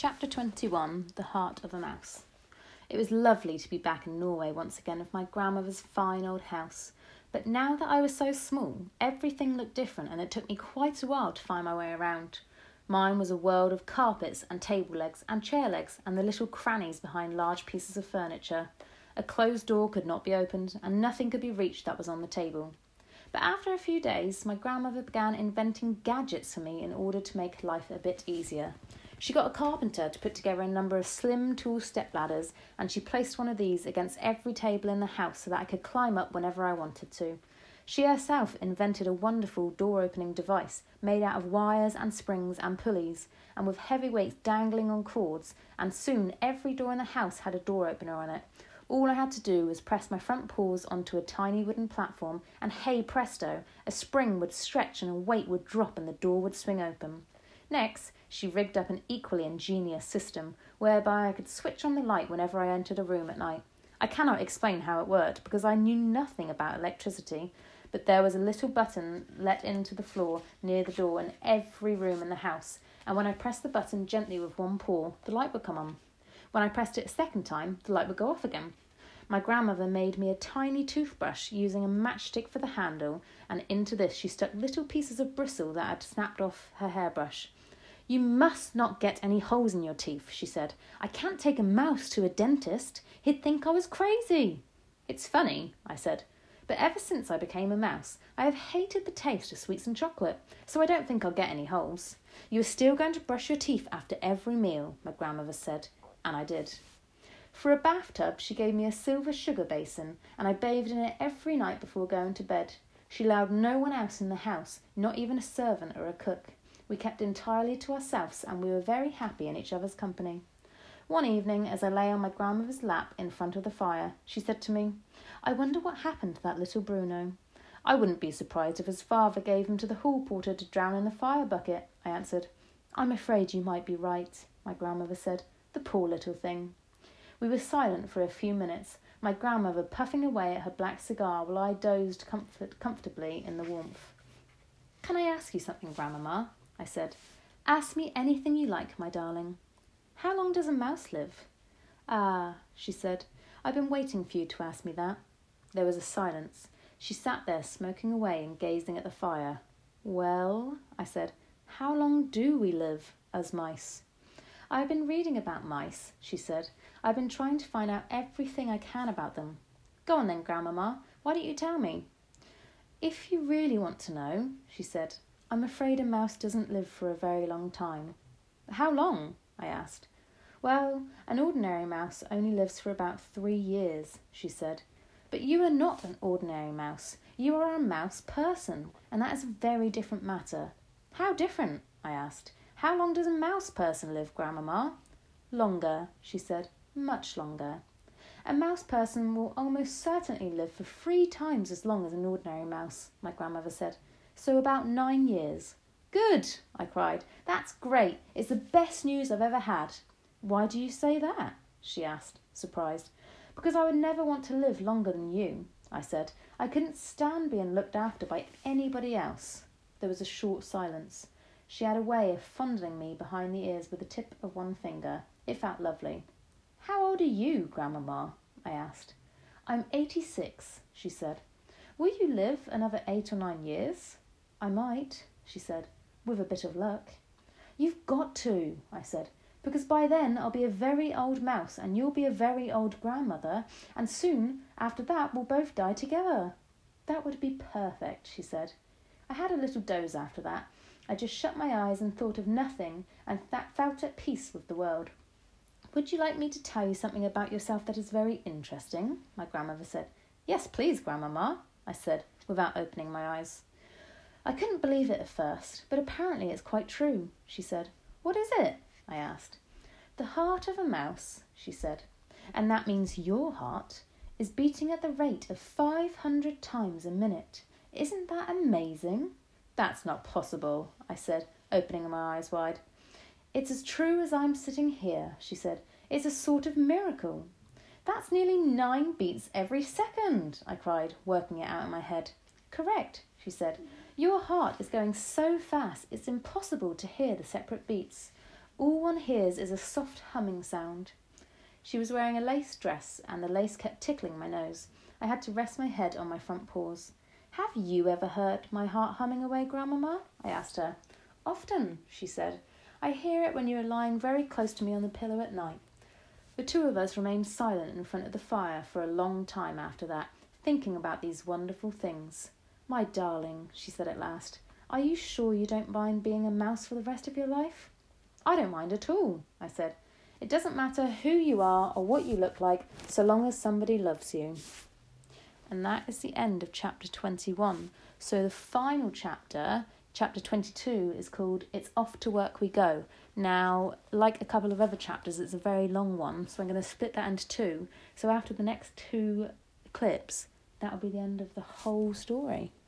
Chapter 21, The Heart of a Mouse. It was lovely to be back in Norway once again with my grandmother's fine old house. But now that I was so small, everything looked different and it took me quite a while to find my way around. Mine was a world of carpets and table legs and chair legs and the little crannies behind large pieces of furniture. A closed door could not be opened and nothing could be reached that was on the table. But after a few days, my grandmother began inventing gadgets for me in order to make life a bit easier. She got a carpenter to put together a number of slim, tall stepladders, and she placed one of these against every table in the house so that I could climb up whenever I wanted to. She herself invented a wonderful door-opening device made out of wires and springs and pulleys, and with heavy weights dangling on cords, and soon every door in the house had a door opener on it. All I had to do was press my front paws onto a tiny wooden platform, and hey presto, a spring would stretch and a weight would drop and the door would swing open. Next, she rigged up an equally ingenious system, whereby I could switch on the light whenever I entered a room at night. I cannot explain how it worked, because I knew nothing about electricity, but there was a little button let into the floor near the door in every room in the house, and when I pressed the button gently with one paw, the light would come on. When I pressed it a second time, the light would go off again. My grandmother made me a tiny toothbrush using a matchstick for the handle, and into this she stuck little pieces of bristle that had snapped off her hairbrush. "You must not get any holes in your teeth," she said. "I can't take a mouse to a dentist. He'd think I was crazy." "It's funny," I said, "but ever since I became a mouse, I have hated the taste of sweets and chocolate, so I don't think I'll get any holes." "You are still going to brush your teeth after every meal," my grandmother said, and I did. For a bathtub, she gave me a silver sugar basin, and I bathed in it every night before going to bed. She allowed no one else in the house, not even a servant or a cook. We kept entirely to ourselves, and we were very happy in each other's company. One evening, as I lay on my grandmother's lap in front of the fire, she said to me, "I wonder what happened to that little Bruno." "I wouldn't be surprised if his father gave him to the hall porter to drown in the fire bucket," I answered. "I'm afraid you might be right," my grandmother said. "The poor little thing." We were silent for a few minutes, my grandmother puffing away at her black cigar while I dozed comfortably in the warmth. "Can I ask you something, Grandmama?" I said. "Ask me anything you like, my darling." "How long does a mouse live?" "Ah," she said, "I've been waiting for you to ask me that." There was a silence. She sat there smoking away and gazing at the fire. "Well," I said, "how long do we live as mice?" "I've been reading about mice," she said. "I've been trying to find out everything I can about them." "Go on then, Grandmama. Why don't you tell me?" "If you really want to know," she said, "I'm afraid a mouse doesn't live for a very long time." "How long?" I asked. "Well, an ordinary mouse only lives for about 3 years," she said. "But you are not an ordinary mouse. You are a mouse person, and that is a very different matter." "How different?" I asked. "How long does a mouse person live, Grandmama?" "Longer," she said, "much longer. A mouse person will almost certainly live for 3 times as long as an ordinary mouse," my grandmother said. "So about 9 years. "Good!" I cried. "That's great. It's the best news I've ever had." "Why do you say that?" she asked, surprised. "Because I would never want to live longer than you," I said. "I couldn't stand being looked after by anybody else." There was a short silence. She had a way of fondling me behind the ears with the tip of one finger. It felt lovely. "How old are you, Grandmama?" I asked. "I'm 86, she said. "Will you live another 8 or 9 years?" "I might," she said, "with a bit of luck." "You've got to," I said, "because by then I'll be a very old mouse and you'll be a very old grandmother, and soon after that we'll both die together." "That would be perfect," she said. I had a little doze after that. I just shut my eyes and thought of nothing and felt at peace with the world. "Would you like me to tell you something about yourself that is very interesting?" my grandmother said. "Yes, please, Grandmama," I said, without opening my eyes. I couldn't believe it at first, but apparently it's quite true, she said. "What is it?" I asked. "The heart of a mouse," she said, "and that means your heart, is beating at the rate of 500 times a minute. Isn't that amazing?" "That's not possible," I said, opening my eyes wide. "It's as true as I'm sitting here," she said. "It's a sort of miracle." "That's nearly 9 beats every second," I cried, working it out in my head. "Correct," she said. "Your heart is going so fast it's impossible to hear the separate beats. All one hears is a soft humming sound. She was wearing a lace dress, and the lace kept tickling my nose. I had to rest my head on my front paws. "Have you ever heard my heart humming away, Grandmamma?" I asked her. "Often," she said. "I hear it when you are lying very close to me on the pillow at night." The two of us remained silent in front of the fire for a long time after that, thinking about these wonderful things. "My darling," she said at last, "are you sure you don't mind being a mouse for the rest of your life?" "I don't mind at all," I said. "It doesn't matter who you are or what you look like, so long as somebody loves you." And that is the end of chapter 21. So the final chapter, chapter 22, is called It's Off to Work We Go. Now, like a couple of other chapters, it's a very long one, so I'm going to split that into two. So after the next two clips, that'll be the end of the whole story.